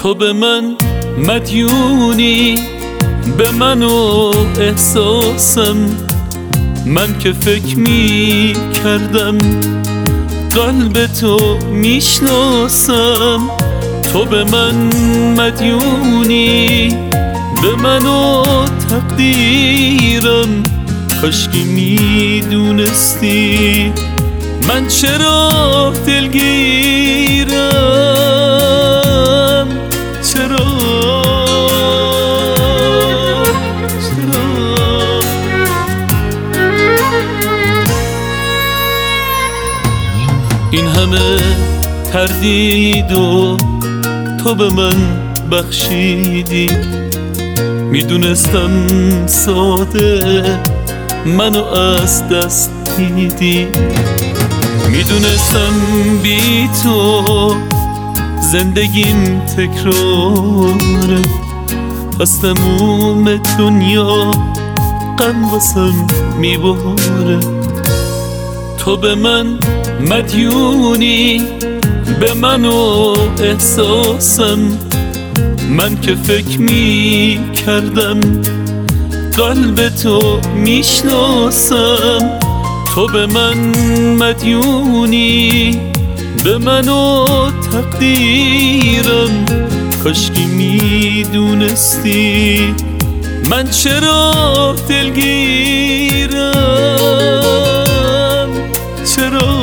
تو به من مدیونی، به من و احساسم. من که فکر می کردم قلب تو میشناسم. تو به من مدیونی، به من و تقدیرم. کاشکی میدونستی من چرا دلگیرم. چرا این همه تردید و تو به من بخشیدی. میدونستم ساده منو از دست میدی. میدونستم بی تو زندگیم تکراره. از تموم دنیا غم واسم میباره. تو به من مدیونی، به من و احساسم. من که فکر می کردم قلب تو میشناسم. تو به من مدیونی، به من و تقدیرم. کاشکی میدونستی من چرا دلگیرم. چرا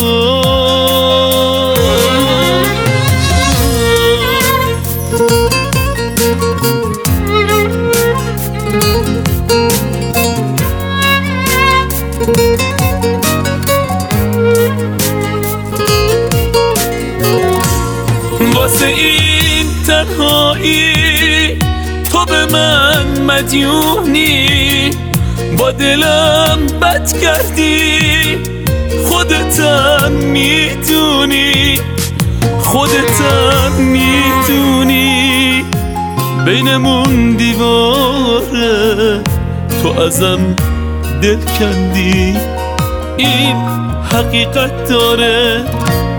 واسه این تنهایی تو به من مدیونی. با دلم بد کردی، خودتم میدونی. خودتم میدونی بینمون دیواره. تو ازم دل کندی، این حقیقت داره.